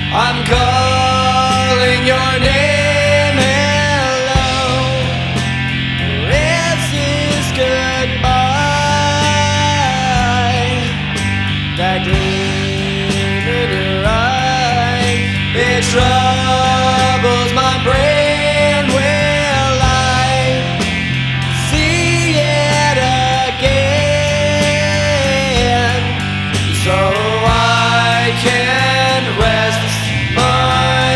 I'm calling your name, hello. This is goodbye. That gleam in your eye, it troubles my brain. Will I see it again? So I can rest my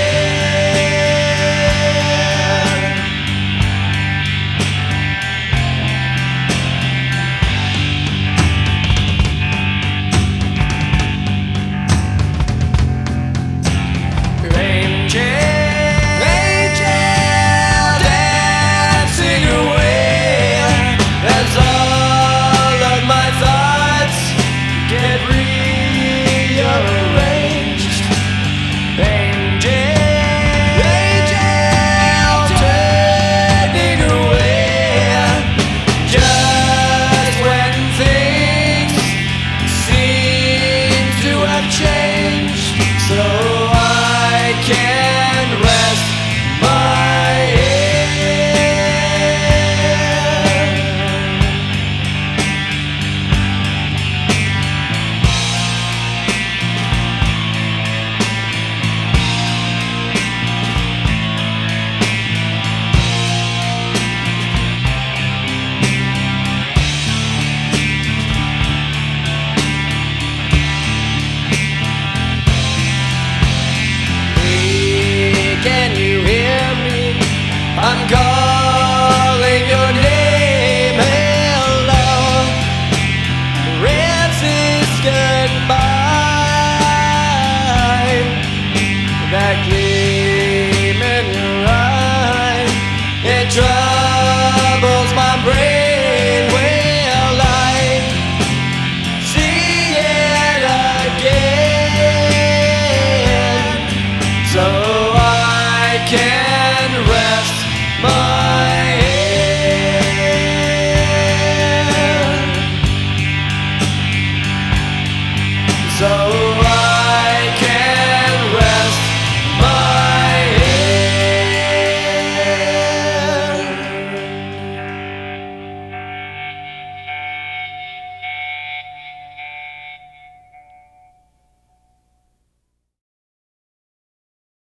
head. Angel dancing away as all of my thoughts get rearranged. Angel turning away just when things seem to have changed, so I can rest my head. Can you hear me? I'm calling your name, hello. This is goodbye. That gleam in your eye, it troubles my brain. Will I see it again? So I can rest my head. So